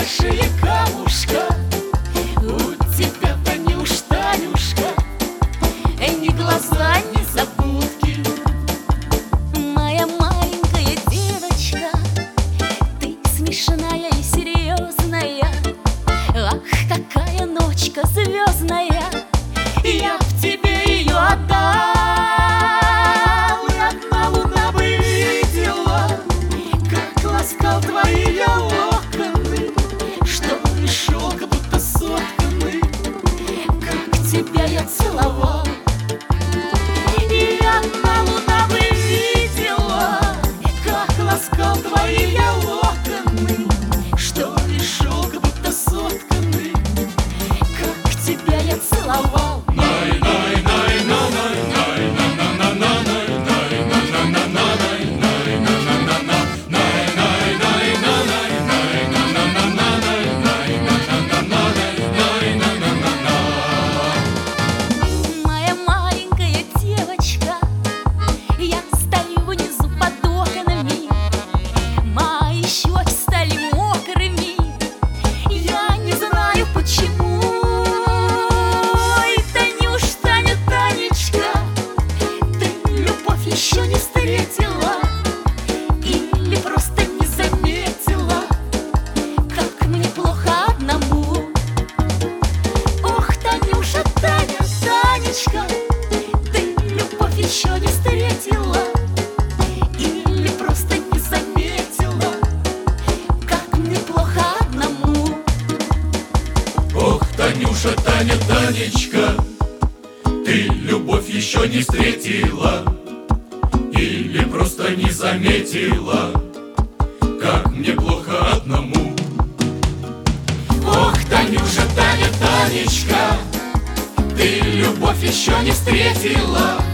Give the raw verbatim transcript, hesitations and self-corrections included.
большие камушка. У тебя, Танюш, Танюшка, ни глаза, ни забудки. Моя маленькая девочка, ты смешная и серьезная. Ах, какая ночка звездная, Я б тебе ее отдал. Одна луна бы видела, как ласкал твои я локоны, что и шелка будто сотканы, как тебя я целовал. И одна луна бы видела, как ласкал твои я локоны, что и шелка будто сотканы, как тебя я целовал. моя маленькая девочка. Я стою внизу под окнами, мои щеки стали мокрыми. Я не знаю почему. Ой, Танюш, Таня, Танечка, ты любовь еще не встретила или просто не заметила, как мне плохо одному. Ох, Танюша, Таня, Танечка, ты любовь еще не встретила или просто не заметила, как мне плохо одному. Ох, Танюша, Таня, Танечка, ты любовь еще не встретила или просто не заметила, как мне плохо одному. Ох, Танюша, Таня, Танечка, ты любовь еще не встретила